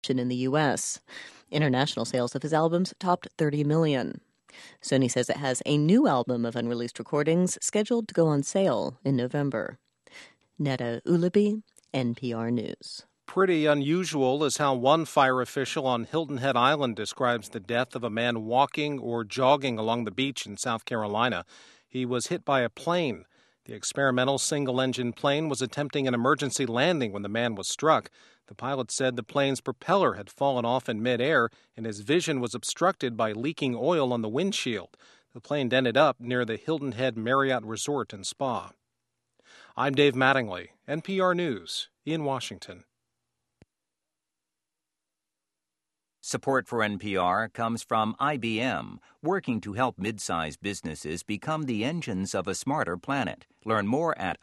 in the U.S. International sales of his albums topped 30 million. Sony says it has a new album of unreleased recordings scheduled to go on sale in November. Neda Ulabi, NPR News. Pretty unusual is how one fire official on Hilton Head Island describes the death of a man walking or jogging along the beach in South Carolina. He was hit by a plane. The experimental single-engine plane was attempting an emergency landing when the man was struck. The pilot said the plane's propeller had fallen off in midair and his vision was obstructed by leaking oil on the windshield. The plane ended up near the Hilton Head Marriott Resort and Spa. I'm Dave Mattingly, NPR News, in Washington. Support for NPR comes from IBM, working to help mid-sized businesses become the engines of a smarter planet. Learn more at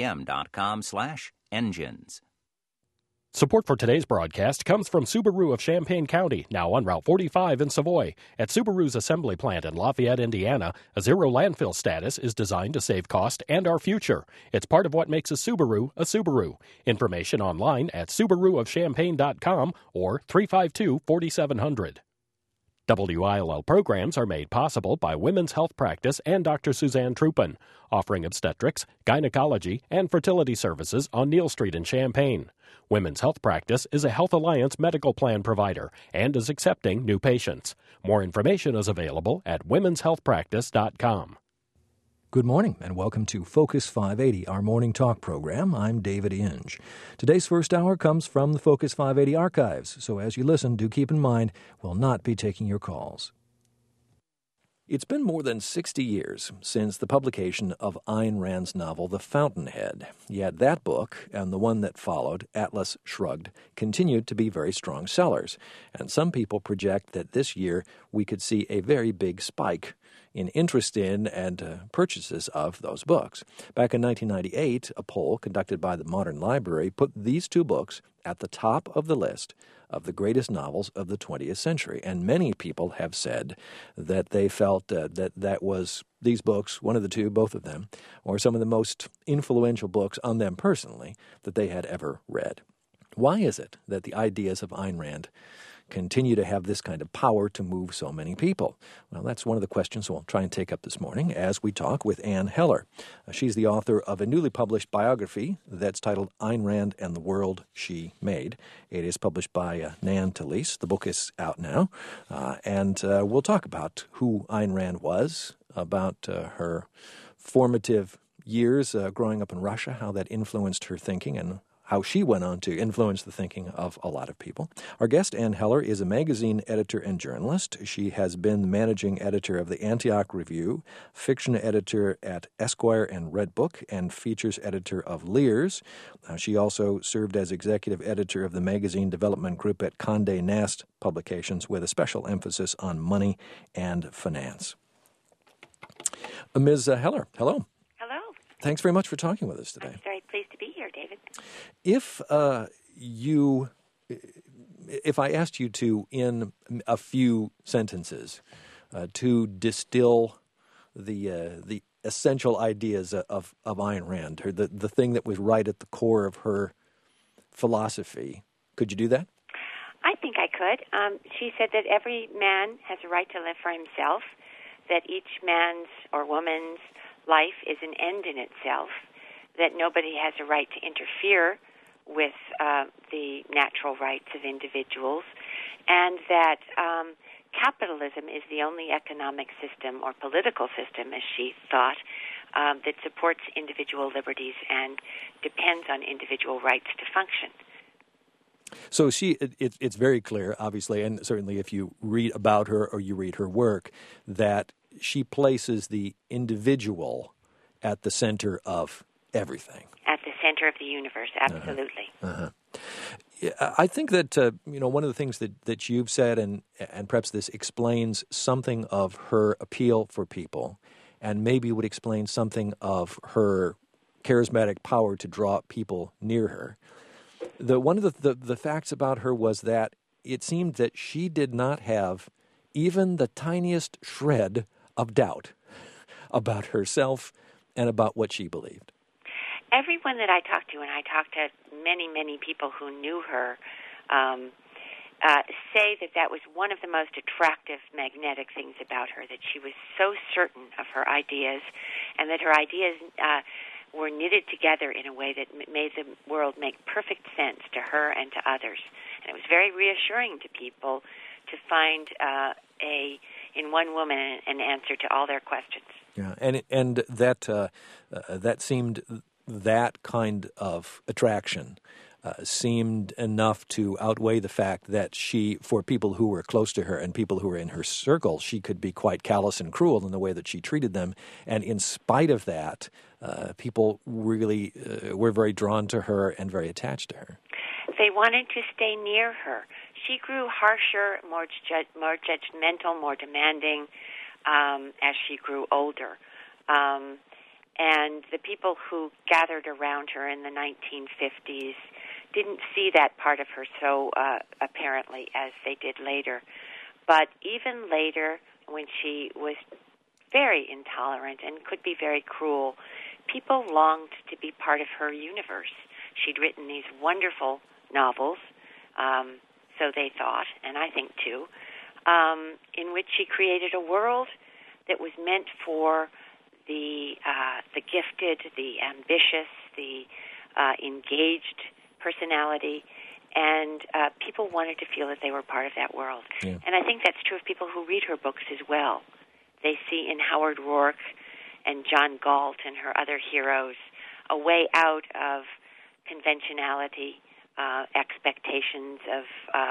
ibm.com/engines. Support for today's broadcast comes from Subaru of Champaign County, now on Route 45 in Savoy. At Subaru's assembly plant in Lafayette, Indiana, a zero landfill status is designed to save cost and our future. It's part of what makes a Subaru a Subaru. Information online at SubaruofChampaign.com or 352-4700. WILL programs are made possible by Women's Health Practice and Dr. Suzanne Trupin, offering obstetrics, gynecology, and fertility services on Neal Street in Champaign. Women's Health Practice is a Health Alliance medical plan provider and is accepting new patients. More information is available at womenshealthpractice.com. Good morning and welcome to Focus 580, our morning talk program. I'm David Inge. Today's first hour comes from the Focus 580 archives, so as you listen, do keep in mind we'll not be taking your calls. It's been more than 60 years since the publication of Ayn Rand's novel The Fountainhead. Yet that book and the one that followed, Atlas Shrugged, continued to be very strong sellers. And some people project that this year we could see a very big spike in interest in and purchases of those books. Back in 1998, a poll conducted by the Modern Library put these two books at the top of the list of the greatest novels of the 20th century. And many people have said that they felt that was these books, one of the two, both of them, or some of the most influential books on them personally that they had ever read. Why is it that the ideas of Ayn Rand continue to have this kind of power to move so many people? Well, that's one of the questions we'll try and take up this morning as we talk with Anne Heller. She's the author of a newly published biography that's titled Ayn Rand and the World She Made. It is published by Nan Talese. The book is out now, and we'll talk about who Ayn Rand was, about her formative years growing up in Russia, how that influenced her thinking, and how she went on to influence the thinking of a lot of people. Our guest, Anne Heller, is a magazine editor and journalist. She has been the managing editor of the Antioch Review, fiction editor at Esquire and Redbook, and features editor of Lears. She also served as executive editor of the magazine development group at Condé Nast Publications, with a special emphasis on money and finance. Ms. Heller, hello. Hello. Thanks very much for talking with us today. I'm very pleased to be here, David. If I asked you to, in a few sentences, to distill the essential ideas of Ayn Rand, or the thing that was right at the core of her philosophy, could you do that? I think I could. She said that every man has a right to live for himself, that each man's or woman's life is an end in itself, that nobody has a right to interfere with the natural rights of individuals, and that capitalism is the only economic system or political system, as she thought, that supports individual liberties and depends on individual rights to function. So it's very clear, obviously, and certainly if you read about her or you read her work, that she places the individual at the center of everything. At the center of the universe, absolutely. I think that one of the things that you've said, and perhaps this explains something of her appeal for people, and maybe would explain something of her charismatic power to draw people near her. One of the facts about her was that it seemed that she did not have even the tiniest shred of doubt about herself and about what she believed. Everyone that I talked to, and I talked to many, many people who knew her, say that was one of the most attractive, magnetic things about her, that she was so certain of her ideas, and that her ideas were knitted together in a way that made the world make perfect sense to her and to others. And it was very reassuring to people to find in one woman an answer to all their questions. Yeah, and that seemed, that kind of attraction seemed enough to outweigh the fact that she, for people who were close to her and people who were in her circle, she could be quite callous and cruel in the way that she treated them. And in spite of that, people really were very drawn to her and very attached to her. They wanted to stay near her. She grew harsher, more judgmental, more demanding as she grew older. And the people who gathered around her in the 1950s didn't see that part of her so apparently as they did later. But even later, when she was very intolerant and could be very cruel, people longed to be part of her universe. She'd written these wonderful novels, so they thought, and I think too, in which she created a world that was meant for the gifted, the ambitious, the engaged personality, and people wanted to feel that they were part of that world. Yeah. And I think that's true of people who read her books as well. They see in Howard Rourke and John Galt and her other heroes a way out of conventionality, expectations of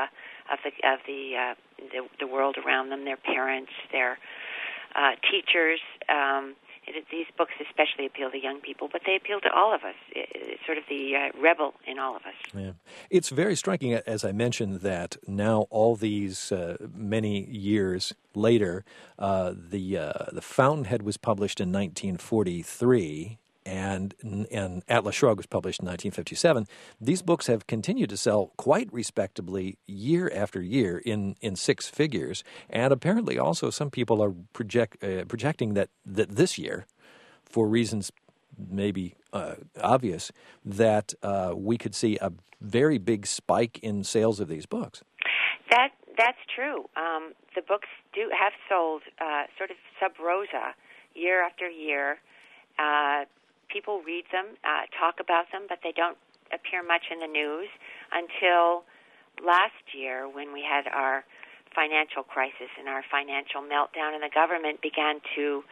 the world around them, their parents, their teachers. These books especially appeal to young people, but they appeal to all of us. It's sort of the rebel in all of us. Yeah. It's very striking, as I mentioned, that now all these many years later, the Fountainhead was published in 1943, and Atlas Shrugged was published in 1957. These books have continued to sell quite respectably year after year in six figures, and apparently also some people are projecting that this year, for reasons maybe obvious, that we could see a very big spike in sales of these books. That's true. The books have sold sort of sub rosa year after year. People read them, talk about them, but they don't appear much in the news until last year when we had our financial crisis and our financial meltdown, and the government began to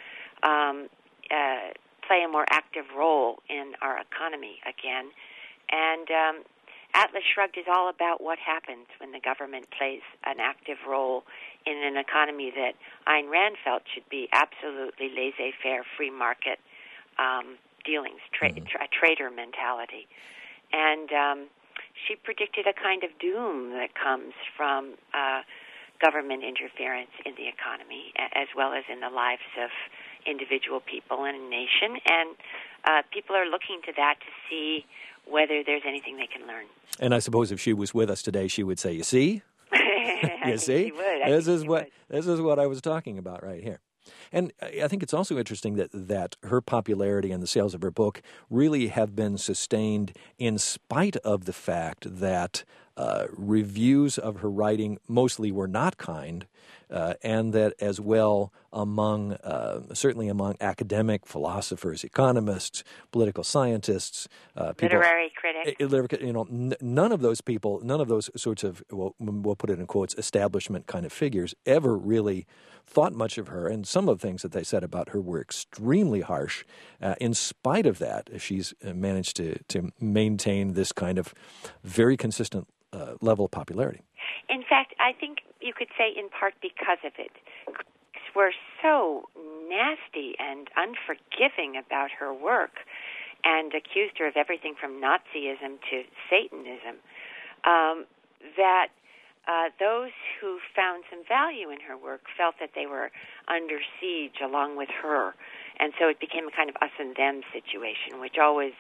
play a more active role in our economy again. And Atlas Shrugged is all about what happens when the government plays an active role in an economy that Ayn Rand felt should be absolutely laissez-faire, free market dealings, a trader mentality. And she predicted a kind of doom that comes from government interference in the economy, as well as in the lives of individual people in a nation. And people are looking to that to see whether there's anything they can learn. And I suppose if she was with us today, she would say, "You see? You see? This is what I was talking about right here." And I think it's also interesting that her popularity and the sales of her book really have been sustained in spite of the fact that reviews of her writing mostly were not kind, and that as well certainly among academic philosophers, economists, political scientists, literary critics, none of those people, none of those sorts of, we'll put it in quotes, establishment kind of figures ever really thought much of her, and some of the things that they said about her were extremely harsh. In spite of that, she's managed to maintain this kind of very consistent level of popularity. In fact, I think you could say in part because of it. Critics were so nasty and unforgiving about her work and accused her of everything from Nazism to Satanism, that those who found some value in her work felt that they were under siege along with her. And so it became a kind of us and them situation, which always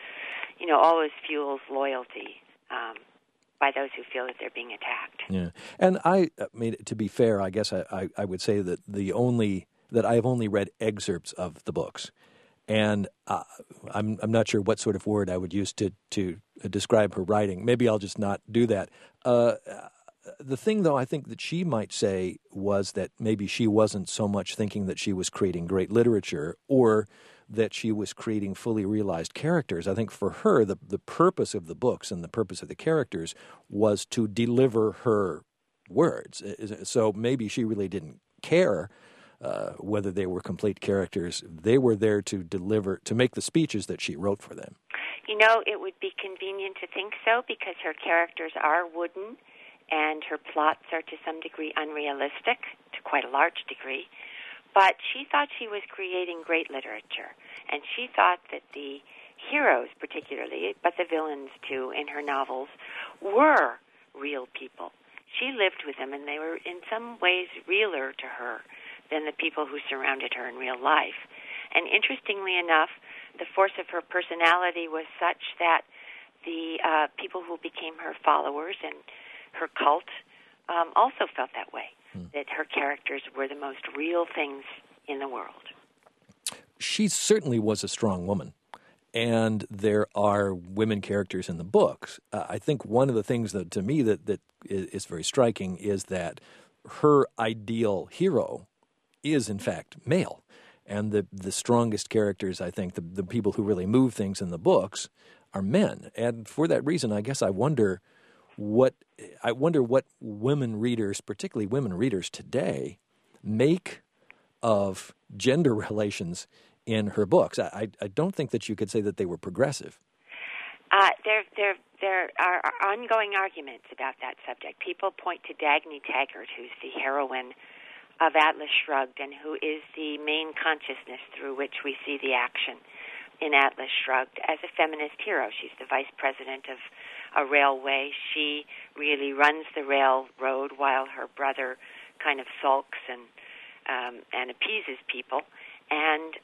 fuels loyalty by those who feel that they're being attacked. Yeah, and I mean, to be fair, I guess I would say that that I have only read excerpts of the books, and I'm not sure what sort of word I would use to describe her writing. Maybe I'll just not do that. The thing, though, I think that she might say was that maybe she wasn't so much thinking that she was creating great literature or that she was creating fully realized characters. I think for her, the purpose of the books and the purpose of the characters was to deliver her words. So maybe she really didn't care whether they were complete characters. They were there to deliver, to make the speeches that she wrote for them. You know, it would be convenient to think so because her characters are wooden and her plots are to some degree unrealistic, to quite a large degree. But she thought she was creating great literature, and she thought that the heroes particularly, but the villains too in her novels, were real people. She lived with them, and they were in some ways realer to her than the people who surrounded her in real life. And interestingly enough, the force of her personality was such that the people who became her followers and her cult also felt that way, that her characters were the most real things in the world. She certainly was a strong woman, and there are women characters in the books. I think one of the things that, to me, that is very striking is that her ideal hero is, in fact, male. And the strongest characters, I think, the people who really move things in the books are men. And for that reason, I guess I wonder what women readers, particularly women readers today, make of gender relations in her books. I don't think that you could say that they were progressive. There are ongoing arguments about that subject. People point to Dagny Taggart, who's the heroine of Atlas Shrugged and who is the main consciousness through which we see the action in Atlas Shrugged, as a feminist hero. She's the vice president of a railway. She really runs the railroad while her brother kind of sulks and appeases people. And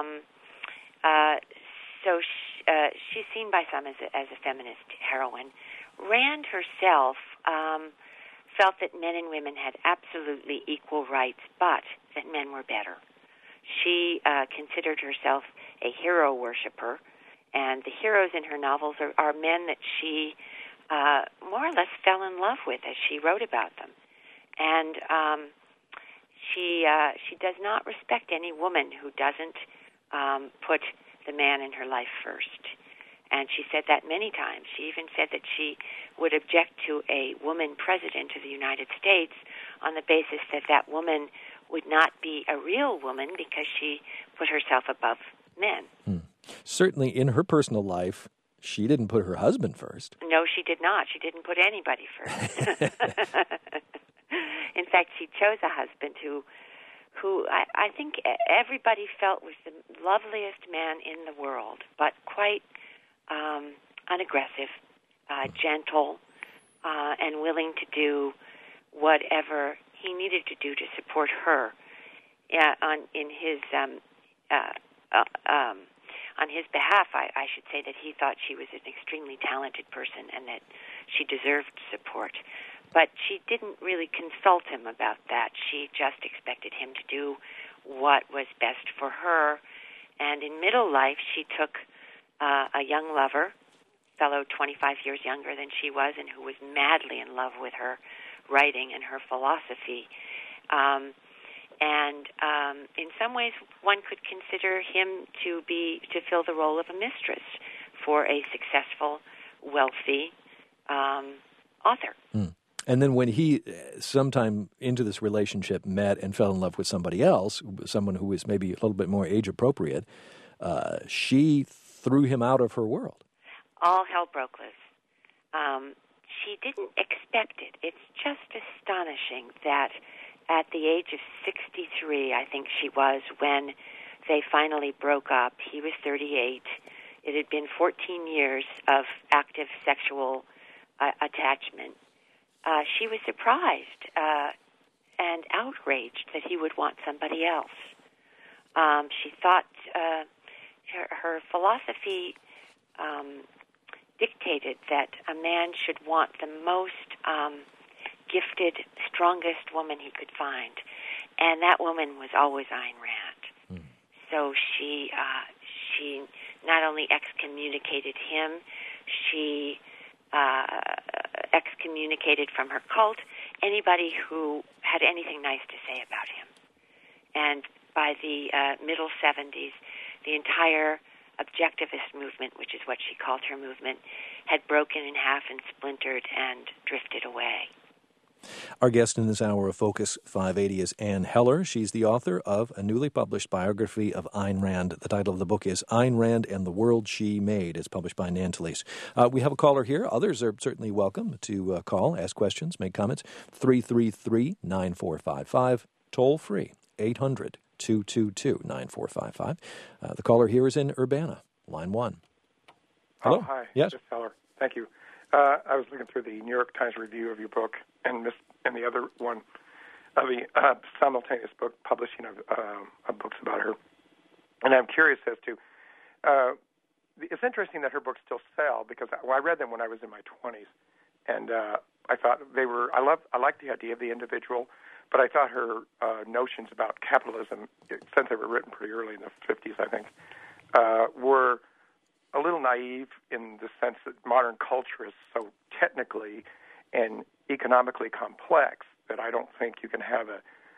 so she's seen by some as a feminist heroine. Rand herself felt that men and women had absolutely equal rights, but that men were better. She considered herself a hero worshiper, and the heroes in her novels are men that she more or less fell in love with as she wrote about them. And she does not respect any woman who doesn't put the man in her life first. And she said that many times. She even said that she would object to a woman president of the United States on the basis that that woman would not be a real woman because she put herself above men. Certainly in her personal life, she didn't put her husband first. No, she did not. She didn't put anybody first. In fact, she chose a husband who I think everybody felt was the loveliest man in the world, but quite unaggressive, gentle, and willing to do whatever he needed to do to support her. On his behalf, I should say that he thought she was an extremely talented person and that she deserved support. But she didn't really consult him about that. She just expected him to do what was best for her. And in middle life, she took a young lover, fellow 25 years younger than she was, and who was madly in love with her writing and her philosophy. In some ways, one could consider him to fill the role of a mistress for a successful, wealthy author. And then when he, sometime into this relationship, met and fell in love with somebody else, someone who was maybe a little bit more age-appropriate, she threw him out of her world. All hell broke loose. She didn't expect it. It's just astonishing that at the age of 63, I think she was, when they finally broke up. He was 38. It had been 14 years of active sexual attachment. She was surprised and outraged that he would want somebody else. She thought her philosophy dictated that a man should want the most gifted, strongest woman he could find, and that woman was always Ayn Rand. So she not only excommunicated him, she excommunicated from her cult, anybody who had anything nice to say about him. And by the middle 70s, the entire objectivist movement, which is what she called her movement, had broken in half and splintered and drifted away. Our guest in this hour of Focus 580 is Ann Heller. She's the author of a newly published biography of Ayn Rand. The title of the book is Ayn Rand and the World She Made. It's published by Nantalese. We have a caller here. Others are certainly welcome to call, ask questions, make comments. 333-9455, toll free, 800-222-9455. The caller here is in Urbana, line 1. Hello. Oh, hi. Yes. This Heller. Thank you. I was looking through the New York Times review of your book and the other one of the simultaneous book publishing of books about her. And I'm curious as to, it's interesting that her books still sell because I read them when I was in my 20s. And I thought I liked the idea of the individual, but I thought her notions about capitalism, since they were written pretty early in the 50s, I think, were a little naive in the sense that modern culture is so technically and economically complex that I don't think you can have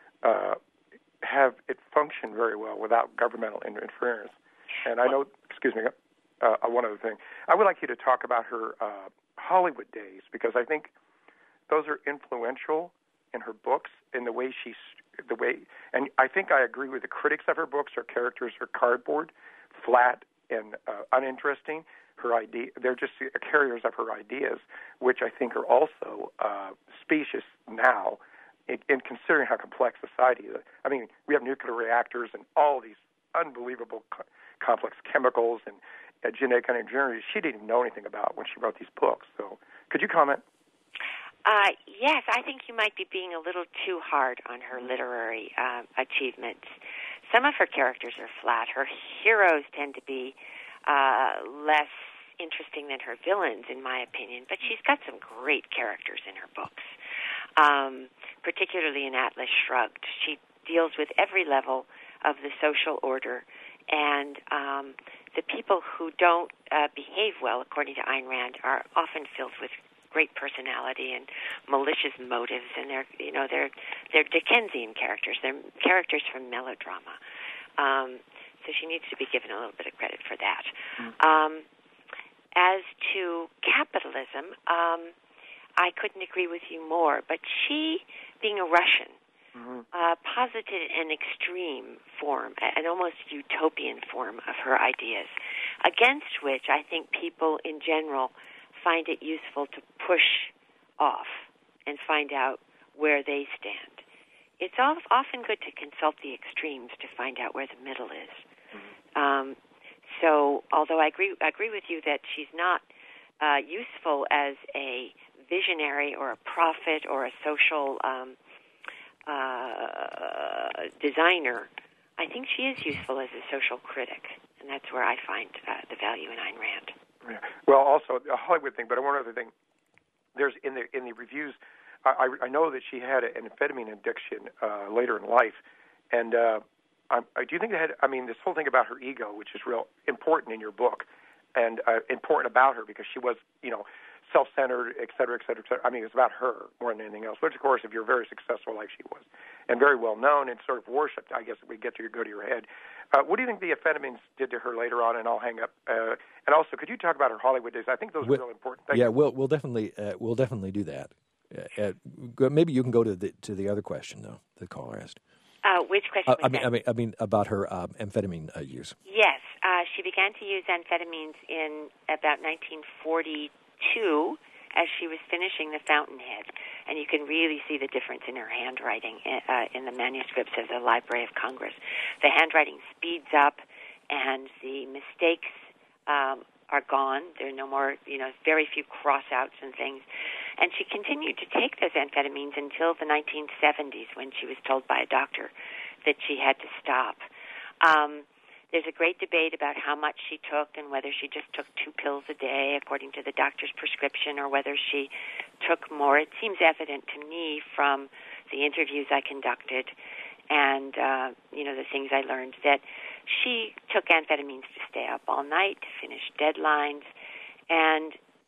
it function very well without governmental interference. And I know, one other thing. I would like you to talk about her Hollywood days because I think those are influential in her books in the way and I think I agree with the critics of her books. Her characters are cardboard, flat, and uninteresting. They're just carriers of her ideas, which I think are also specious now in considering how complex society is. I mean, we have nuclear reactors and all these unbelievable complex chemicals and genetic engineering she didn't even know anything about when she wrote these books. So could you comment? Yes, I think you might be being a little too hard on her literary achievements. Some of her characters are flat. Her heroes tend to be less interesting than her villains, in my opinion, but she's got some great characters in her books, particularly in Atlas Shrugged. She deals with every level of the social order, and the people who don't behave well, according to Ayn Rand, are often filled with great personality and malicious motives, and they're Dickensian characters. They're characters from melodrama. So she needs to be given a little bit of credit for that. As to capitalism, I couldn't agree with you more. But she, being a Russian, posited an extreme form, an almost utopian form of her ideas, against which I think people in general find it useful to push off and find out where they stand. It's often good to consult the extremes to find out where the middle is. So, although I agree with you that she's not useful as a visionary or a prophet or a social designer, I think she is useful as a social critic, and that's where I find the value in Ayn Rand. Yeah. Well, also a Hollywood thing, but one other thing. There's in the reviews, I know that she had an amphetamine addiction later in life, and do you think this whole thing about her ego, which is real important in your book, and important about her because she was, self-centered, et cetera, et cetera, et cetera. I mean, it's about her more than anything else. Which, of course, if you're very successful like she was, and very well known and sort of worshipped, I guess we get to go to your head. What do you think the amphetamines did to her later on? And I'll hang up. And also, could you talk about her Hollywood days? I think those are real important. We'll definitely do that. Maybe you can go to the other question though the caller asked. Which question? I mean about her amphetamine use. Yes, she began to use amphetamines in about 1942 as she was finishing The Fountainhead, and you can really see the difference in her handwriting in the manuscripts of the Library of Congress. The handwriting speeds up, and the mistakes are gone. There are no more, very few cross-outs and things. And she continued to take those amphetamines until the 1970s when she was told by a doctor that she had to stop. There's a great debate about how much she took and whether she just took 2 pills a day according to the doctor's prescription or whether she took more. It seems evident to me from the interviews I conducted and, the things I learned that she took amphetamines to stay up all night, to finish deadlines, and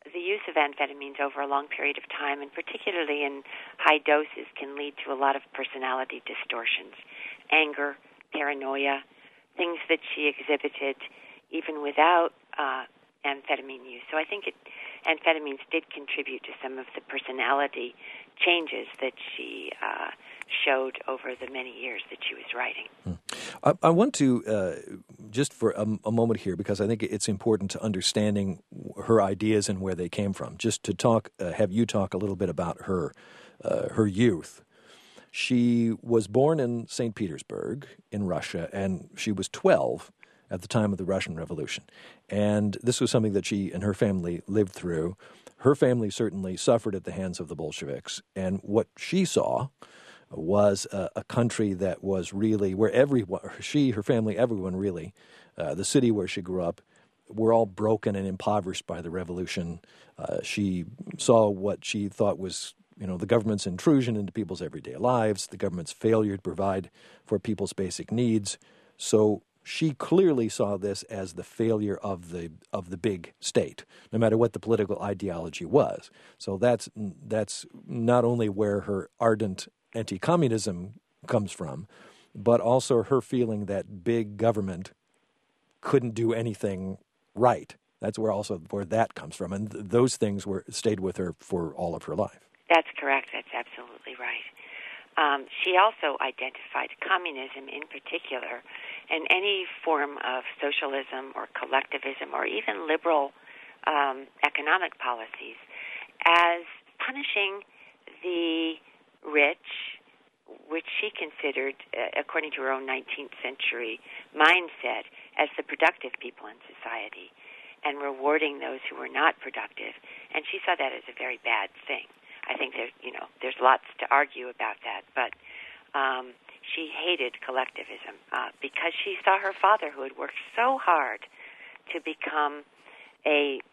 the use of amphetamines over a long period of time, and particularly in high doses, can lead to a lot of personality distortions, anger, paranoia, things that she exhibited even without amphetamine use. So I think amphetamines did contribute to some of the personality changes that she showed over the many years that she was writing. I want to, just for a moment here, because I think it's important to understanding her ideas and where they came from, just to have you talk a little bit about her youth. She was born in St. Petersburg in Russia, and she was 12 at the time of the Russian Revolution. And this was something that she and her family lived through. Her family certainly suffered at the hands of the Bolsheviks, and what she saw was a country that was really where her family, everyone really, the city where she grew up, were all broken and impoverished by the revolution. She saw what she thought was, the government's intrusion into people's everyday lives, the government's failure to provide for people's basic needs. So she clearly saw this as the failure of the big state, no matter what the political ideology was. So that's not only where her ardent anti-communism comes from, but also her feeling that big government couldn't do anything right. That's where that comes from, and those things stayed with her for all of her life. That's correct. That's absolutely right. She also identified communism in particular, and any form of socialism or collectivism or even liberal economic policies, as punishing the rich, which she considered, according to her own 19th century mindset, as the productive people in society, and rewarding those who were not productive. And she saw that as a very bad thing. I think there's lots to argue about that, but she hated collectivism because she saw her father, who had worked so hard to become a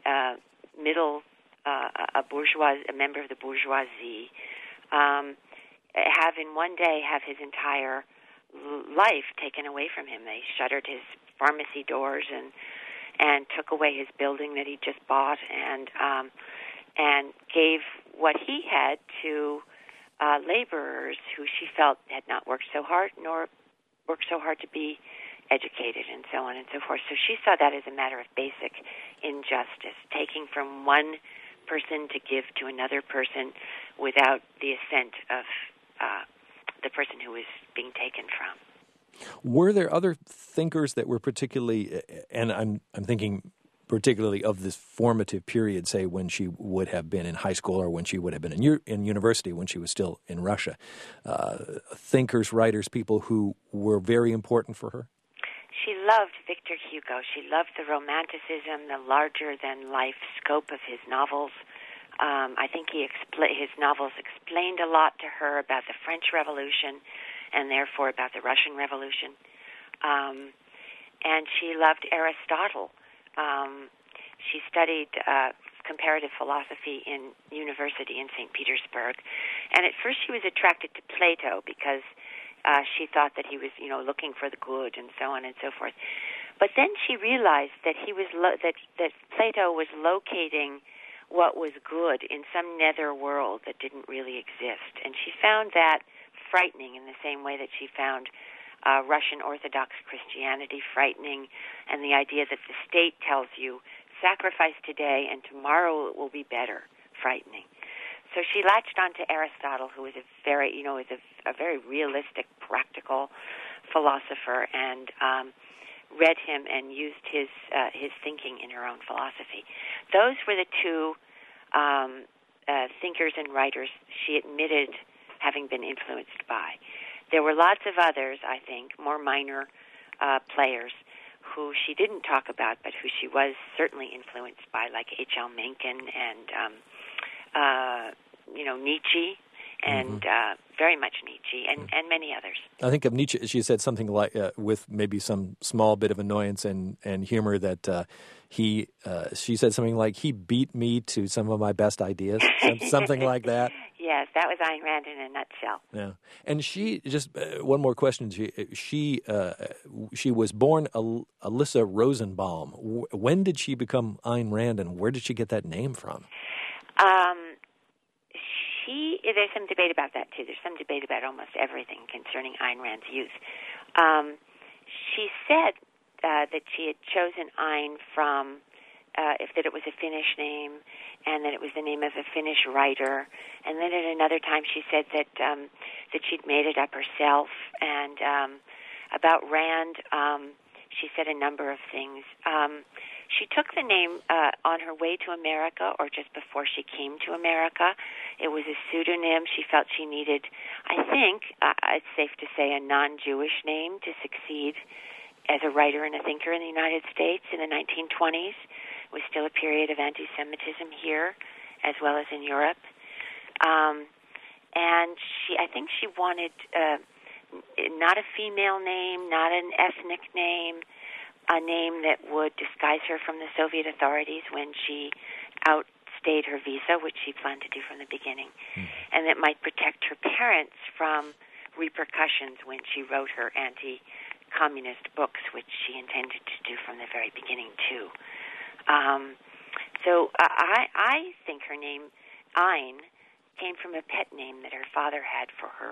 member of the bourgeoisie, have in one day have his entire life taken away from him. They shuttered his pharmacy doors and took away his building that he just bought, and gave what he had to laborers who she felt had not worked so hard nor worked so hard to be educated, and so on and so forth. So she saw that as a matter of basic injustice, taking from one person to give to another person without the assent of the person who was being taken from. Were there other thinkers that were particularly, and I'm thinking particularly of this formative period, say when she would have been in high school or when she would have been in university when she was still in Russia, thinkers, writers, people who were very important for her? She loved Victor Hugo. She loved the romanticism, the larger-than-life scope of his novels. I think his novels explained a lot to her about the French Revolution and therefore about the Russian Revolution. And she loved Aristotle. She studied comparative philosophy in university in St. Petersburg. And at first she was attracted to Plato because she thought that he was, looking for the good and so on and so forth. But then she realized that that Plato was locating what was good in some nether world that didn't really exist. And she found that frightening in the same way that she found Russian Orthodox Christianity frightening, and the idea that the state tells you, sacrifice today and tomorrow it will be better, frightening. So she latched on to Aristotle, who was a very realistic, practical philosopher, and read him and used his thinking in her own philosophy. Those were the two thinkers and writers she admitted having been influenced by. There were lots of others, I think, more minor players who she didn't talk about, but who she was certainly influenced by, like H.L. Mencken and Nietzsche, and very much Nietzsche, and many others. I think of Nietzsche, she said something like, with maybe some small bit of annoyance and humor, that she said something like, he beat me to some of my best ideas, something like that. Yes, that was Ayn Rand in a nutshell. Yeah, and she just one more question. She was born Alyssa Rosenbaum. When did she become Ayn Rand, and where did she get that name from? There's some debate about that too. There's some debate about almost everything concerning Ayn Rand's youth. She said that she had chosen Ayn from that it was a Finnish name, and that it was the name of a Finnish writer. And then at another time, she said that she'd made it up herself. And about Rand, she said a number of things. She took the name on her way to America, or just before she came to America. It was a pseudonym. She felt she needed, I think, it's safe to say, a non-Jewish name to succeed as a writer and a thinker in the United States in the 1920s. It was still a period of anti-Semitism here, as well as in Europe. And I think she wanted not a female name, not an ethnic name, a name that would disguise her from the Soviet authorities when she outstayed her visa, which she planned to do from the beginning, and that might protect her parents from repercussions when she wrote her anti-communist books, which she intended to do from the very beginning, too. So I think her name, Ayn, came from a pet name that her father had for her.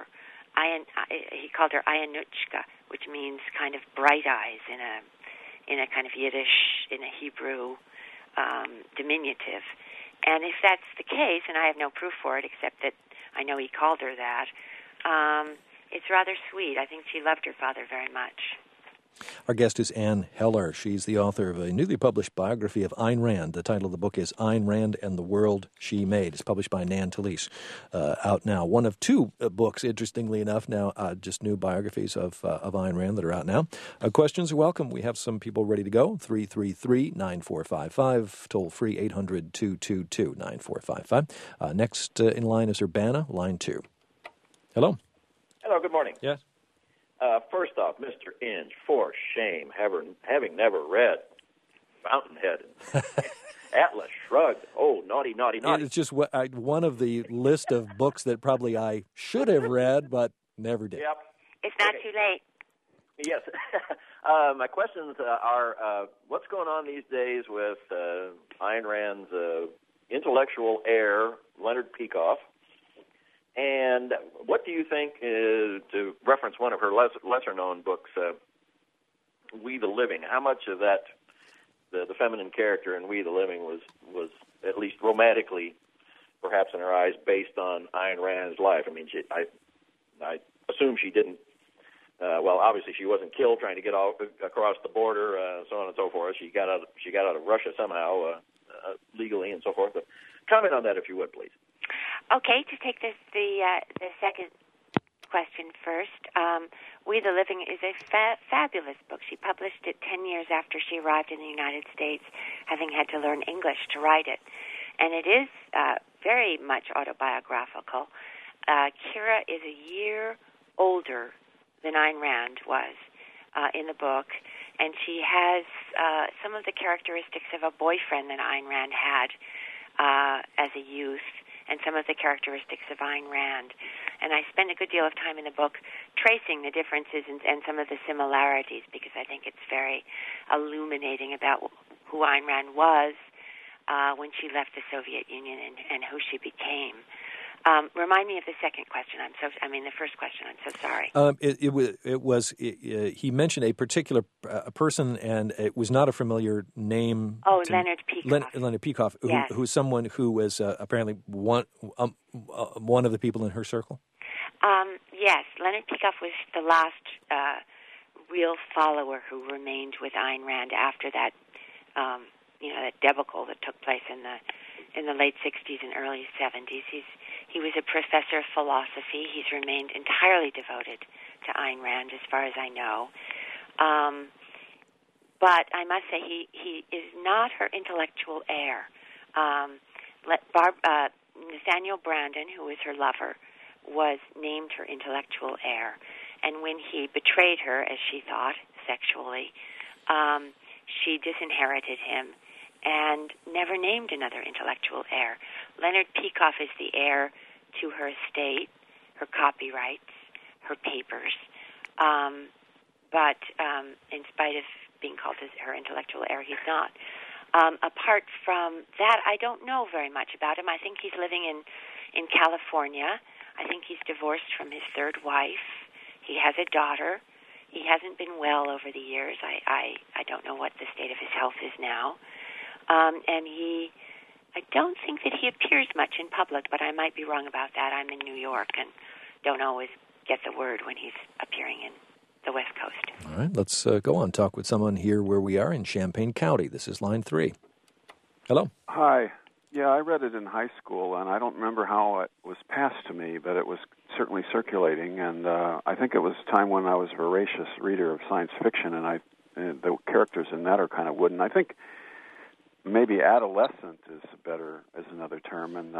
He called her Ayanuchka, which means kind of bright eyes in a kind of Yiddish, in a Hebrew diminutive. And if that's the case, and I have no proof for it except that I know he called her that, it's rather sweet. I think she loved her father very much. Our guest is Ann Heller. She's the author of a newly published biography of Ayn Rand. The title of the book is Ayn Rand and the World She Made. It's published by Nan Talese, out now. One of two books, interestingly enough, now just new biographies of Ayn Rand that are out now. Questions are welcome. We have some people ready to go. 333-9455, toll free 800-222-9455. Next in line is Urbana, line 2. Hello. Hello, good morning. Yes. First off, Mr. Inge, for shame, having never read Fountainhead and Atlas Shrugged. Oh, naughty, naughty, naughty. It's just one of the list of books that probably I should have read, but never did. Yep. It's not too late. Yes. My questions are, what's going on these days with Ayn Rand's intellectual heir, Leonard Peikoff? And what do you think, to reference one of her lesser-known books, We the Living, how much of that, the feminine character in We the Living was at least romantically, perhaps in her eyes, based on Ayn Rand's life? I mean, I assume she didn't, well, obviously she wasn't killed trying to get across the border, so on and so forth. She got out of Russia somehow, legally and so forth. But comment on that, if you would, please. Okay, to take the second question first, We the Living is a fabulous book. She published it 10 years after she arrived in the United States, having had to learn English to write it. And it is very much autobiographical. Kira is a year older than Ayn Rand was in the book, and she has some of the characteristics of a boyfriend that Ayn Rand had as a youth, and some of the characteristics of Ayn Rand. And I spend a good deal of time in the book tracing the differences and some of the similarities, because I think it's very illuminating about who Ayn Rand was when she left the Soviet Union and who she became. Remind me of the second question. The first question. I'm so sorry. He mentioned a particular person, and it was not a familiar name. Oh, Leonard Peikoff. Leonard Peikoff, yes. Who's someone who was apparently one of the people in her circle. Yes, Leonard Peikoff was the last real follower who remained with Ayn Rand after that, that debacle that took place in the late 60s and early 70s. He was a professor of philosophy. He's remained entirely devoted to Ayn Rand, as far as I know. But I must say he is not her intellectual heir. Nathaniel Brandon, who is her lover, was named her intellectual heir. And when he betrayed her, as she thought, sexually, she disinherited him and never named another intellectual heir. Leonard Peikoff is the heir to her estate, her copyrights, her papers. But in spite of being called her intellectual heir, he's not. Apart from that, I don't know very much about him. I think he's living in California. I think he's divorced from his third wife. He has a daughter. He hasn't been well over the years. I don't know what the state of his health is now. And I don't think that he appears much in public, but I might be wrong about that. I'm in New York and don't always get the word when he's appearing in the West Coast. All right, let's go on. Talk with someone here where we are in Champaign County. This is line 3. Hello. Hi. Yeah, I read it in high school, and I don't remember how it was passed to me, but it was certainly circulating, and I think it was a time when I was a voracious reader of science fiction, and the characters in that are kind of wooden. I think maybe adolescent is another term, and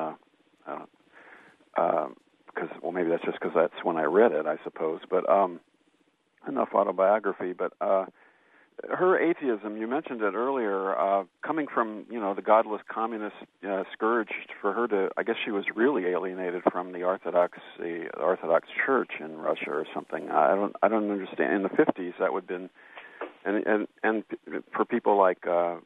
because maybe that's just because that's when I read it, I suppose. But enough autobiography. But her atheism, you mentioned it earlier, coming from the godless communist scourge. For her to, I guess she was really alienated from the Orthodox Church in Russia or something. I don't understand. In the 50s, that would have been, and for people like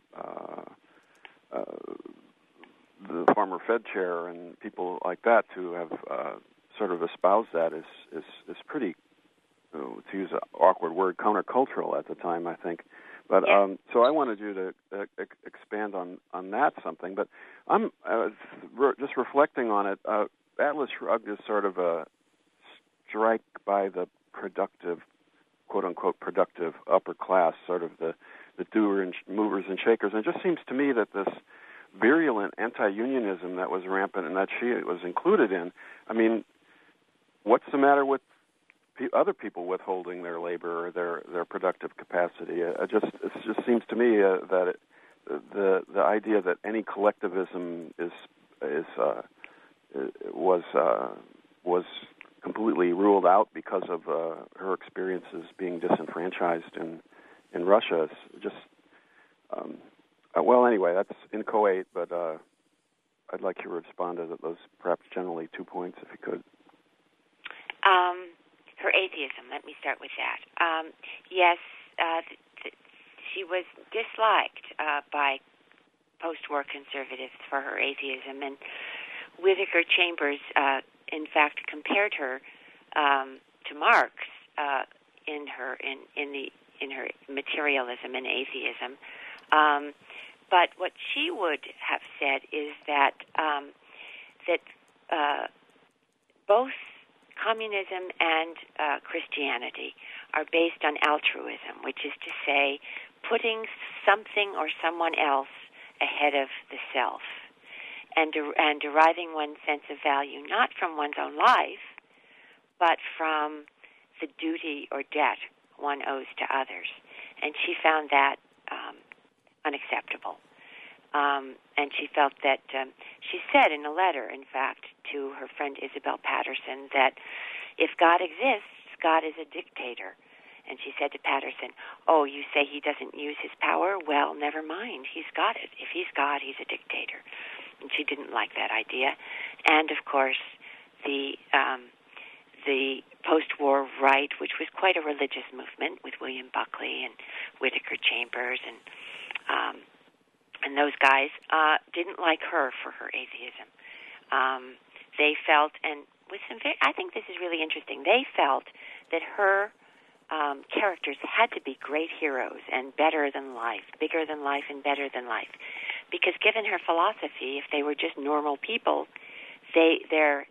the former Fed chair and people like that to have sort of espoused that is pretty, to use an awkward word, countercultural at the time, I think. But yeah. So I wanted you to expand on that something. But I'm just reflecting on it. Atlas Shrugged is sort of a strike by the productive, quote-unquote, productive upper class, sort of the doer and movers and shakers. And it just seems to me that this virulent anti-unionism that was rampant and that she was included in, I mean, what's the matter with other people withholding their labor or their productive capacity? It just seems to me that the idea that any collectivism was completely ruled out because of her experiences being disenfranchised in Russia is just well, anyway, that's inchoate, but I'd like you to respond to those perhaps generally 2 points, if you could. Her atheism, let me start with that. Yes, she was disliked by post-war conservatives for her atheism, and Whittaker Chambers, in fact, compared her to Marx in her materialism and atheism. But what she would have said is that both communism and Christianity are based on altruism, which is to say putting something or someone else ahead of the self, and deriving one's sense of value not from one's own life, but from the duty or debt one owes to others. And she found that unacceptable. And she felt that, she said in a letter, in fact, to her friend Isabel Patterson, that if God exists, God is a dictator. And she said to Patterson, oh, you say he doesn't use his power? Well, never mind. He's got it. If he's God, he's a dictator. And she didn't like that idea. And, of course, the post-war right, which was quite a religious movement with William Buckley and Whittaker Chambers and those guys, didn't like her for her atheism. They felt, and with some I think this is really interesting, they felt that her characters had to be great heroes and better than life, bigger than life and better than life. Because given her philosophy, if they were just normal people, their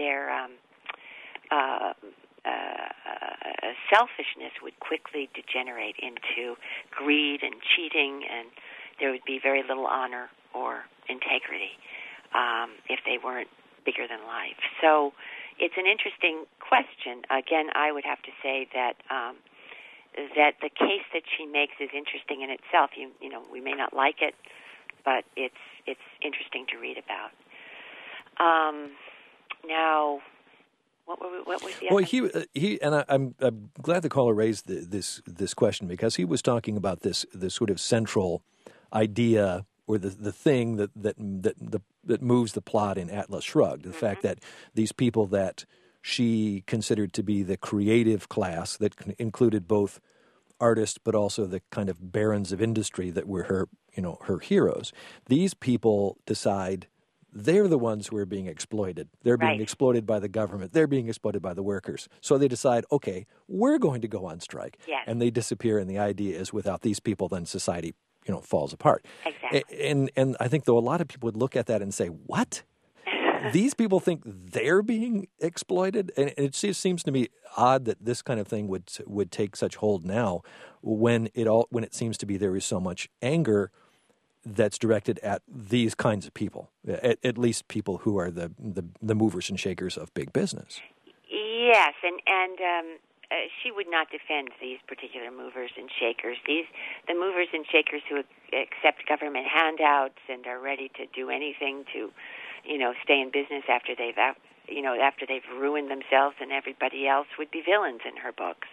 selfishness would quickly degenerate into greed and cheating, and there would be very little honor or integrity if they weren't bigger than life. So it's an interesting question. Again, I would have to say that that the case that she makes is interesting in itself. You know, we may not like it, but it's interesting to read about. Now, what was the other? Well, he and I'm glad the caller raised this question, because he was talking about this sort of central idea the thing that moves the plot in Atlas Shrugged. The fact that these people that she considered to be the creative class that included both artists but also the kind of barons of industry that were her heroes. These people decide they're the ones who are being exploited. They're being exploited by the government. They're being exploited by the workers. So they decide, okay, we're going to go on strike. Yes. And they disappear, and the idea is without these people, then society, falls apart. Exactly. And I think, though, a lot of people would look at that and say, what? These people think they're being exploited? And it just seems to me odd that this kind of thing would take such hold now when it seems to be there is so much anger that's directed at these kinds of people, at least people who are the movers and shakers of big business. Yes, and she would not defend these particular movers and shakers. The movers and shakers who accept government handouts and are ready to do anything to, stay in business after they've ruined themselves and everybody else would be villains in her books.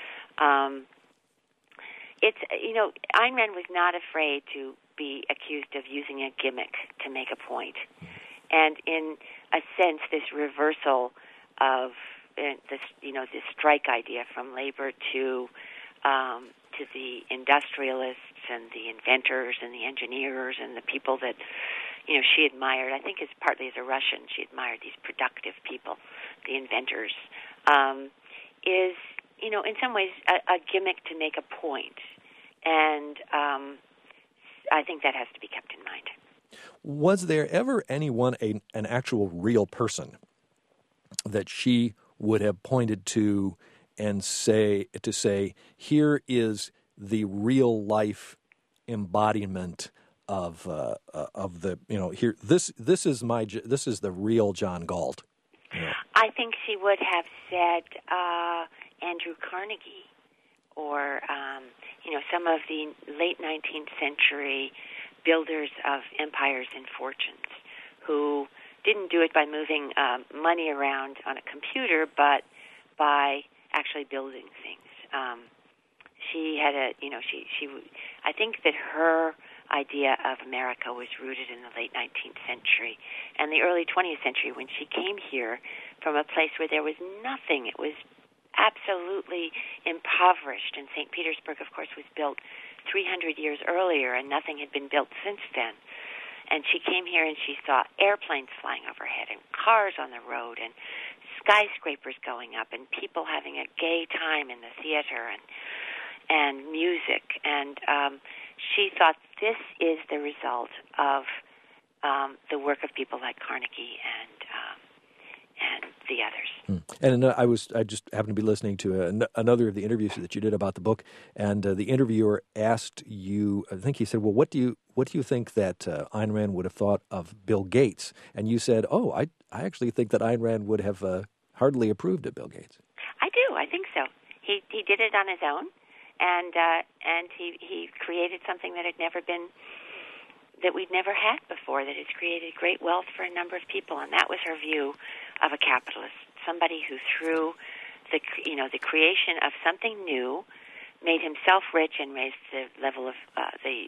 Ayn Rand was not afraid to be accused of using a gimmick to make a point. And in a sense, this reversal of this strike idea from labor to the industrialists and the inventors and the engineers and the people that she admired. I think it's partly as a Russian she admired these productive people, the inventors. Is in some ways a gimmick to make a point. And I think that has to be kept in mind. Was there ever anyone, an actual real person, that she would have pointed to and say, here is the real life embodiment of the here this is the real John Galt? I think she would have said Andrew Carnegie. Or, some of the late 19th century builders of empires and fortunes who didn't do it by moving money around on a computer, but by actually building things. She had I think that her idea of America was rooted in the late 19th century and the early 20th century when she came here from a place where there was nothing. It was absolutely impoverished, and St. Petersburg, of course, was built 300 years earlier, and nothing had been built since then. And she came here and she saw airplanes flying overhead and cars on the road and skyscrapers going up and people having a gay time in the theater and music. And she thought this is the result of the work of people like Carnegie and the others. And I just happened to be listening to another of the interviews that you did about the book, and the interviewer asked you, I think he said, well, what do you think that Ayn Rand would have thought of Bill Gates? And you said, I actually think that Ayn Rand would have hardly approved of Bill Gates. I do. I think so. He did it on his own, and he created something that we'd never had before, that has created great wealth for a number of people, and that was her view of a capitalist, somebody who through the creation of something new made himself rich and raised the level of the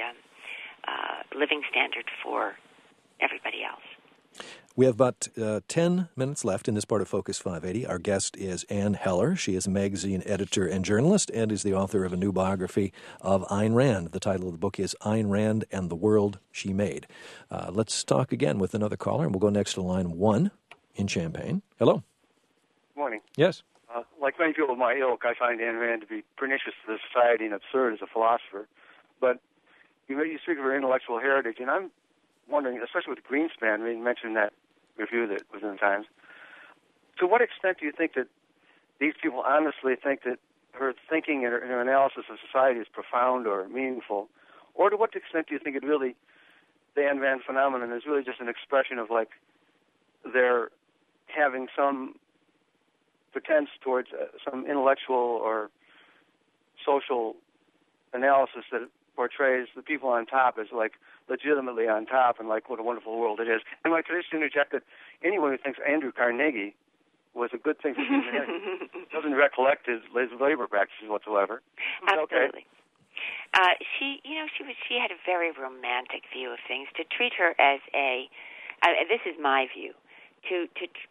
living standard for everybody else. We have about 10 minutes left in this part of Focus 580. Our guest is Ann Heller. She is a magazine editor and journalist and is the author of a new biography of Ayn Rand. The title of the book is Ayn Rand and the World She Made. Let's talk again with another caller, and we'll go next to line 1 in Champaign. Hello. Morning. Yes. Like many people of my ilk, I find Ayn Rand to be pernicious to the society and absurd as a philosopher. But you speak of her intellectual heritage, and I'm wondering, especially with Greenspan, you mentioned that review that was in the Times, to what extent do you think that these people honestly think that her thinking and her analysis of society is profound or meaningful? Or to what extent do you think the Ayn Rand phenomenon is really just an expression of, like, their having some pretense towards some intellectual or social analysis that portrays the people on top as, like, legitimately on top and, like, what a wonderful world it is? And I could just interject that anyone who thinks Andrew Carnegie was a good thing for humanity doesn't recollect his labor practices whatsoever. Absolutely. Okay. She had a very romantic view of things. To treat her as this is my view, to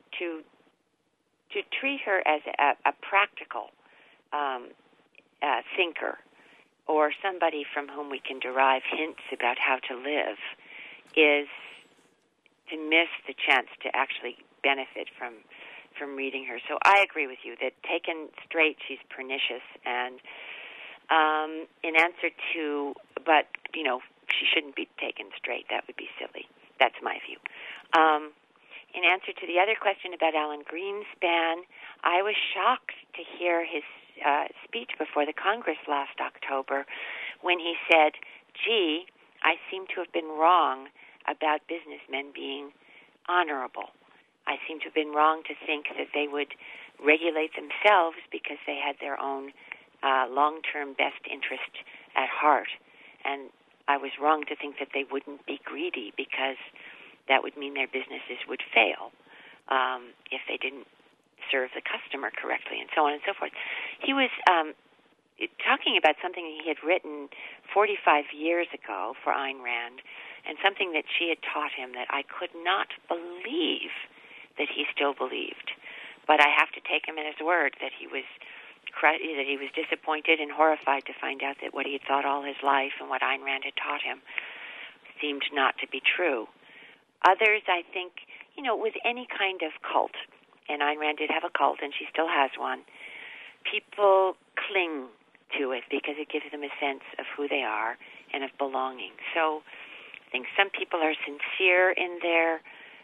treat her as a practical thinker, or somebody from whom we can derive hints about how to live, is to miss the chance to actually benefit from reading her. So I agree with you that taken straight, she's pernicious, and in answer to, but she shouldn't be taken straight. That would be silly. That's my view. In answer to the other question about Alan Greenspan, I was shocked to hear his speech before the Congress last October when he said, "Gee, I seem to have been wrong about businessmen being honorable. I seem to have been wrong to think that they would regulate themselves because they had their own long-term best interest at heart. And I was wrong to think that they wouldn't be greedy because that would mean their businesses would fail if they didn't serve the customer correctly," and so on and so forth. He was talking about something he had written 45 years ago for Ayn Rand, and something that she had taught him that I could not believe that he still believed. But I have to take him at his word that he was disappointed and horrified to find out that what he had thought all his life and what Ayn Rand had taught him seemed not to be true. Others, I think, with any kind of cult, and Ayn Rand did have a cult, and she still has one, people cling to it because it gives them a sense of who they are and of belonging. So I think some people are sincere in their,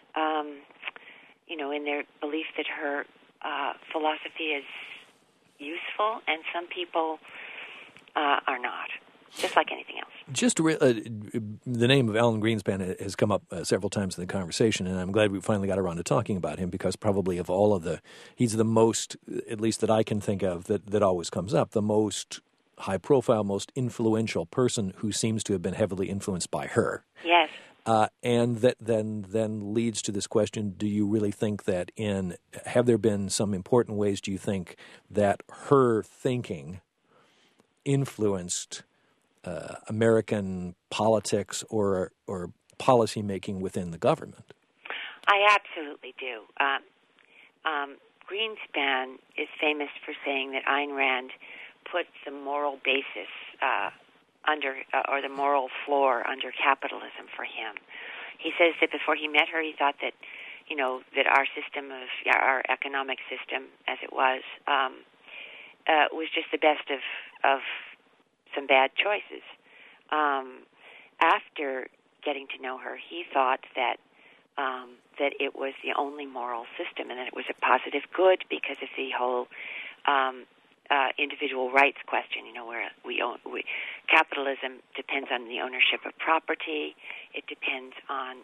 in their belief that her philosophy is useful, and some people are not, just like anything else. Just the name of Alan Greenspan has come up several times in the conversation, and I'm glad we finally got around to talking about him, because probably of all of he's the most, at least that I can think of, that always comes up, the most high-profile, most influential person who seems to have been heavily influenced by her. Yes. And that then leads to this question, do you really think that have there been some important ways, do you think, that her thinking influenced American politics or policy making within the government? I absolutely do. Greenspan is famous for saying that Ayn Rand put the moral basis or the moral floor under capitalism for him. He says that before he met her, he thought that, that our economic system, as it was just the best of some bad choices. After getting to know her, he thought that it was the only moral system, and that it was a positive good because of the whole individual rights question. Where capitalism depends on the ownership of property. It depends on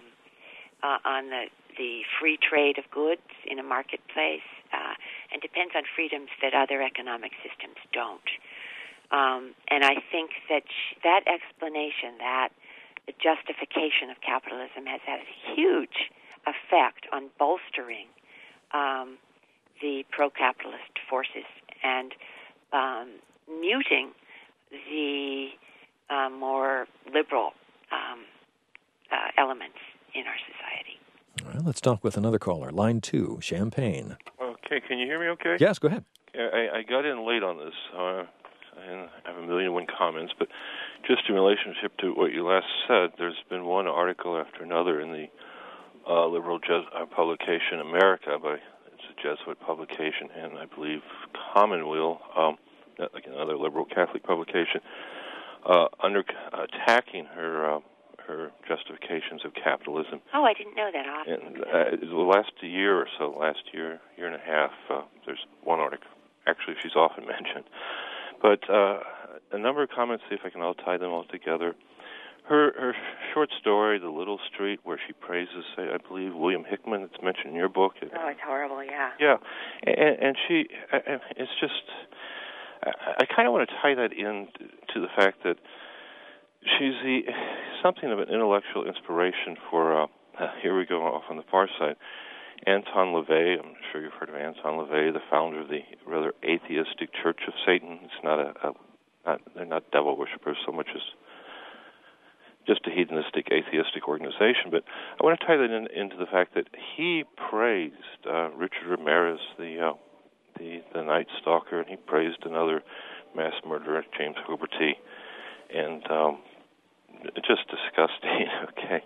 the free trade of goods in a marketplace, and depends on freedoms that other economic systems don't. And I think that that explanation, that the justification of capitalism, has had a huge effect on bolstering the pro-capitalist forces and muting the more liberal elements in our society. All right, let's talk with another caller. Line 2, Champaign. Okay, can you hear me okay? Yes, go ahead. I got in late on this, and I have 1,000,001 comments, but just in relationship to what you last said, there's been one article after another in the liberal publication America, it's a Jesuit publication, and I believe Commonweal, like another liberal Catholic publication, attacking her justifications of capitalism. Oh, I didn't know that. And the last year or so, year and a half, there's one article. Actually, she's often mentioned. But a number of comments, see if I can all tie them all together. Her short story, The Little Street, where she praises, I believe, William Hickman, it's mentioned in your book. Oh, it's horrible, yeah. Yeah, and she, it's just, I kind of want to tie that in to the fact that she's something of an intellectual inspiration for, here we go off on the far side, Anton LaVey. I'm sure you've heard of Anton LaVey, the founder of the rather atheistic Church of Satan. It's not a they're not devil worshippers so much as just a hedonistic, atheistic organization. But I want to tie that into the fact that he praised Richard Ramirez, the Night Stalker, and he praised another mass murderer, James Huberty, and just disgusting. Okay,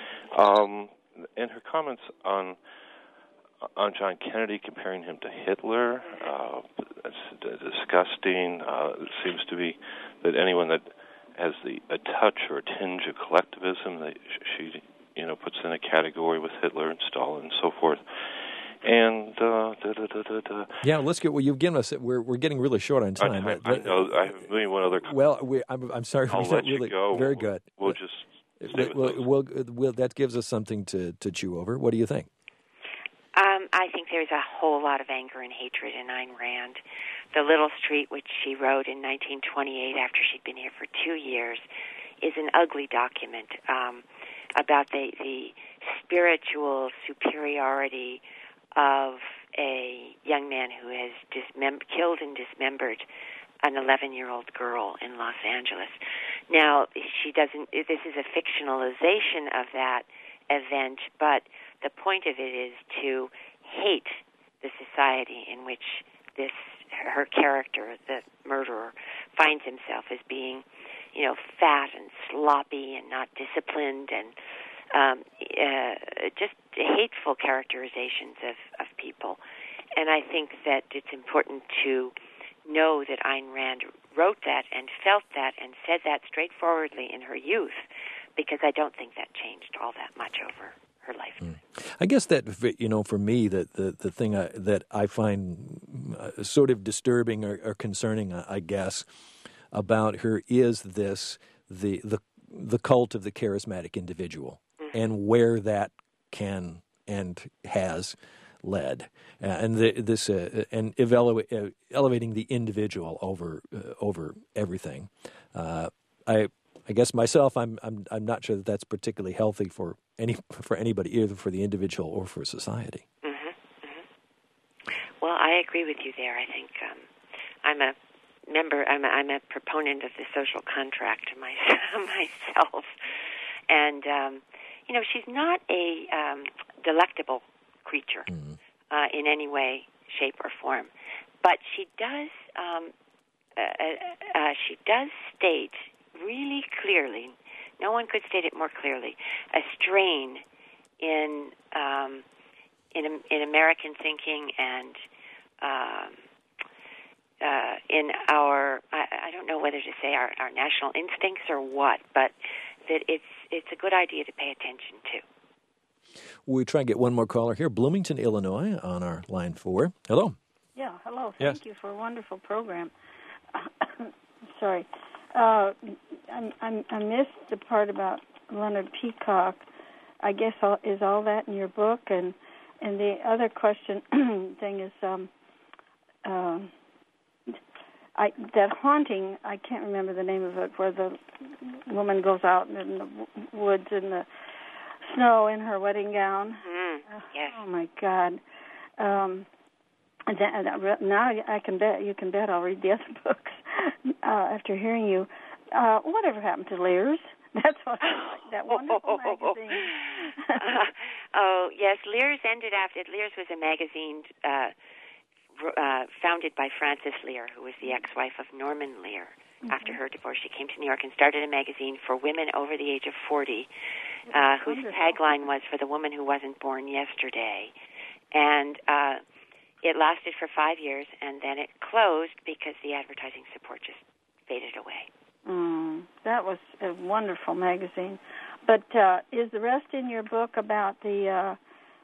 and her comments on John Kennedy, comparing him to Hitler, that's disgusting. It seems to be that anyone that has a touch or a tinge of collectivism, that she puts in a category with Hitler and Stalin and so forth. And yeah, let's get. Well, you've given us. We're getting really short on time. I know. I have a million one other. Well, I'm sorry. I'll let you go. Very good. We'll just stay with we'll that gives us something to chew over. What do you think? I think there's a whole lot of anger and hatred in Ayn Rand. The Little Street, which she wrote in 1928 after she'd been here for 2 years, is an ugly document about the spiritual superiority of a young man who has killed and dismembered an 11-year-old girl in Los Angeles. Now, she doesn't. This is a fictionalization of that event, but the point of it is to hate the society in which her character, the murderer, finds himself as being, fat and sloppy and not disciplined, and just hateful characterizations of people. And I think that it's important to know that Ayn Rand wrote that and felt that and said that straightforwardly in her youth, because I don't think that changed all that much over her life. I guess that, for me, the thing that I find sort of disturbing or concerning, I guess, about her is the cult of the charismatic individual, and where that can and has led, and elevating the individual over everything. I guess myself, I'm not sure that that's particularly healthy for anybody, either for the individual or for society. Well, I agree with you there. I think I'm a proponent of the social contract myself, and she's not a delectable creature in any way, shape, or form, but she does state really clearly, no one could state it more clearly, a strain in American thinking and in our, I don't know whether to say our national instincts or what, but that it's a good idea to pay attention to. We try and get one more caller here. Bloomington, Illinois, on our line 4. Hello. Yeah, hello. Yes. Thank you for a wonderful program. Sorry. I missed the part about Leonard Peacock. I guess is all that in your book? And the other question thing is that haunting, I can't remember the name of it, where the woman goes out in the woods in the snow in her wedding gown. Yes. Oh my God. Now you can bet I'll read the other books after hearing you. Whatever happened to Lears? That's what I like, that wonderful magazine. Oh, yes, Lears ended after. Lears was a magazine founded by Frances Lear, who was the ex-wife of Norman Lear. After her divorce, she came to New York and started a magazine for women over the age of 40, whose tagline was "For the woman who wasn't born yesterday." And it lasted for 5 years, and then it closed because the advertising support just faded away. That was a wonderful magazine. But is the rest in your book about the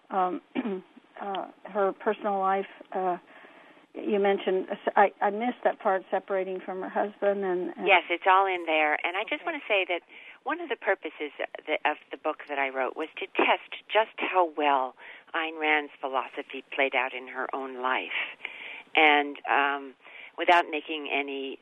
her personal life? You mentioned, I missed that part, separating from her husband. And yes, it's all in there. And I just want to say that one of the purposes of the book that I wrote was to test just how well Ayn Rand's philosophy played out in her own life, and without making any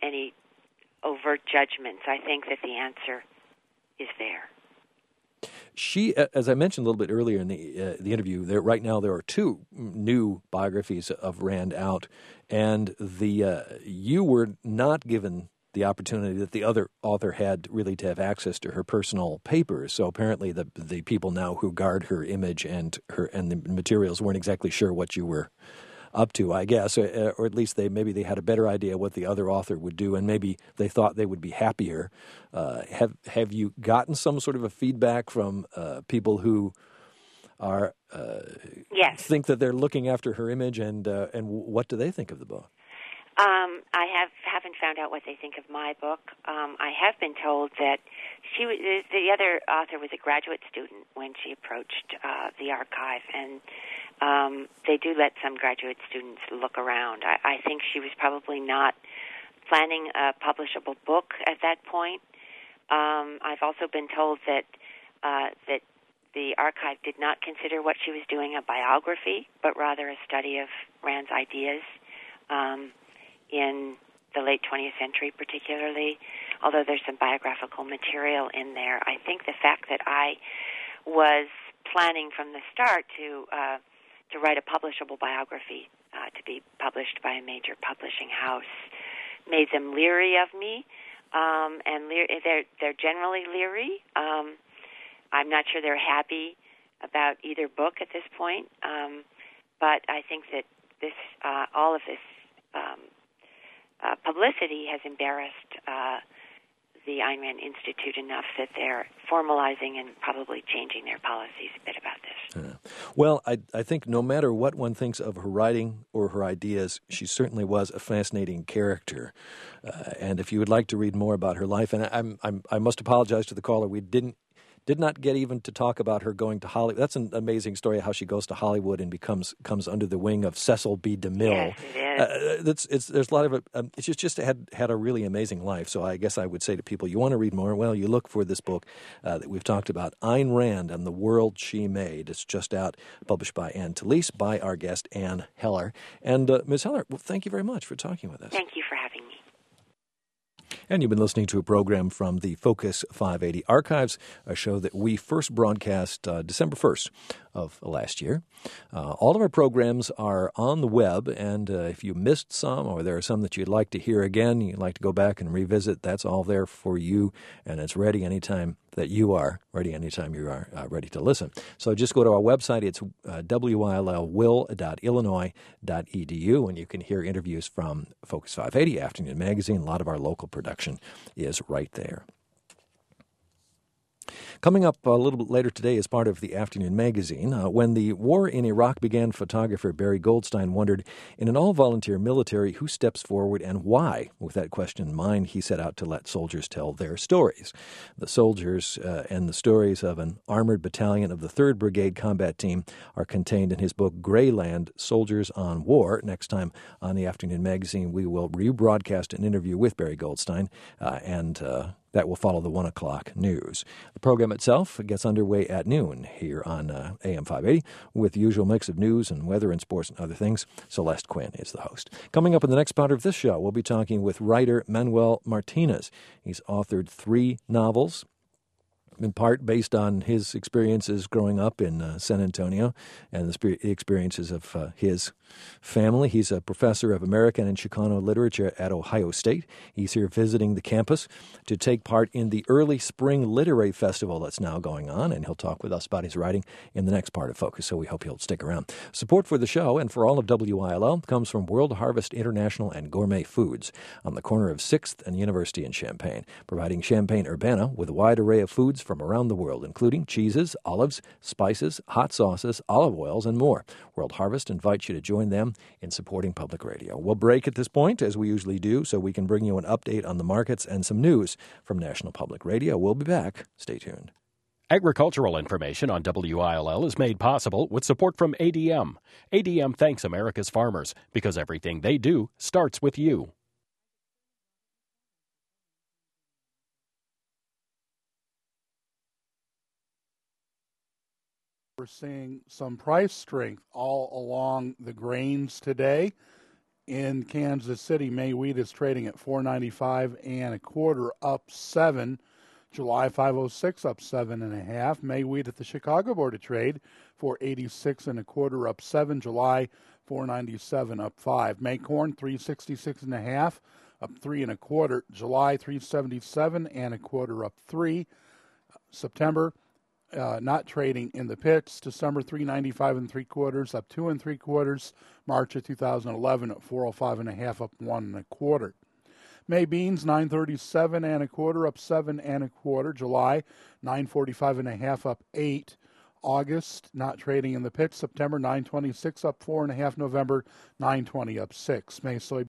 overt judgments, I think that the answer is there. She, as I mentioned a little bit earlier in the interview, right now there are 2 new biographies of Rand out, and you were not given the opportunity that the other author had really to have access to her personal papers. So apparently the people now who guard her image and the materials weren't exactly sure what you were up to, I guess, or at least maybe they had a better idea what the other author would do, and maybe they thought they would be happier. Have you gotten some sort of a feedback from people who are yes. think that they're looking after her image, and what do they think of the book? I haven't found out what they think of my book. I have been told that the other author was a graduate student when she approached the archive, and they do let some graduate students look around. I think she was probably not planning a publishable book at that point. I've also been told that the archive did not consider what she was doing a biography, but rather a study of Rand's ideas in the late 20th century particularly, although there's some biographical material in there. I think the fact that I was planning from the start to write a publishable biography to be published by a major publishing house made them leery of me, and they're generally leery. I'm not sure they're happy about either book at this point, but I think that all of this publicity has embarrassed the Ayn Rand Institute enough that they're formalizing and probably changing their policies a bit about this. Well, I think no matter what one thinks of her writing or her ideas, she certainly was a fascinating character. And if you would like to read more about her life, and I must apologize to the caller, we did not get even to talk about her going to Hollywood. That's an amazing story, how she goes to Hollywood and comes under the wing of Cecil B. DeMille. Yes, it is. There's a lot of it. It's just had a really amazing life. So I guess I would say to people, you want to read more? Well, you look for this book that we've talked about, Ayn Rand and the World She Made. It's just out, published by Ann Talese, by our guest, Ann Heller. And Ms. Heller, well, thank you very much for talking with us. Thank you for having me. And you've been listening to a program from the Focus 580 Archives, a show that we first broadcast December 1st of last year. All of our programs are on the web, and if you missed some or there are some that you'd like to hear again, you'd like to go back and revisit, that's all there for you, and it's ready anytime that you are ready, anytime you are ready to listen. So just go to our website. It's willil.illinois.edu, and you can hear interviews from Focus 580 Afternoon Magazine. A lot of our local production is right there. Coming up a little bit later today as part of the Afternoon Magazine, when the war in Iraq began, photographer Barry Goldstein wondered, in an all-volunteer military, who steps forward and why? With that question in mind, he set out to let soldiers tell their stories. The soldiers and the stories of an armored battalion of the 3rd Brigade Combat Team are contained in his book, Greyland, Soldiers on War. Next time on the Afternoon Magazine, we will rebroadcast an interview with Barry Goldstein, and that will follow the 1 o'clock news. The program itself gets underway at noon here on AM 580 with the usual mix of news and weather and sports and other things. Celeste Quinn is the host. Coming up in the next part of this show, we'll be talking with writer Manuel Martinez. He's authored 3 novels, in part based on his experiences growing up in San Antonio and the experiences of his family. He's a professor of American and Chicano literature at Ohio State. He's here visiting the campus to take part in the early spring literary festival that's now going on, and he'll talk with us about his writing in the next part of Focus, so we hope you'll stick around. Support for the show and for all of WILL comes from World Harvest International and Gourmet Foods on the corner of 6th and University in Champaign, providing Champaign-Urbana with a wide array of foods from around the world, including cheeses, olives, spices, hot sauces, olive oils, and more. World Harvest invites you to join them in supporting public radio. We'll break at this point, as we usually do, so we can bring you an update on the markets and some news from National Public Radio. We'll be back. Stay tuned. Agricultural information on WILL is made possible with support from ADM. ADM thanks America's farmers because everything they do starts with you. We're seeing some price strength all along the grains today. In Kansas City, May wheat is trading at $4.95 and a quarter, up 7. July 506 up 7.5. May wheat at the Chicago Board of Trade 486.25 up 7. July 497 up 5. May corn 366.5 up 3.25. July 377.25 up 3. September not trading in the pits. December 395.75 up 2.75. March of 2011 at 405.5 up 1.25. May beans 937.25 up 7.25. July 945.5 up 8. August not trading in the pits. September 926 up 4.5. November 920 up 6. May soybeans